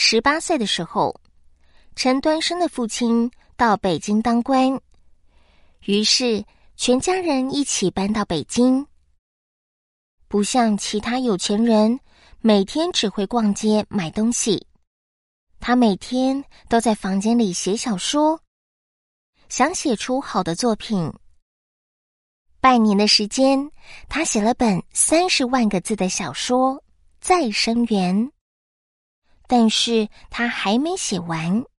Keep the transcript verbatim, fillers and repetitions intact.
十八岁的时候，陈端生的父亲到北京当官，于是全家人一起搬到北京。不像其他有钱人，每天只会逛街买东西，他每天都在房间里写小说，想写出好的作品。半年的时间，他写了本三十万个字的小说《再生缘》，但是他还没写完。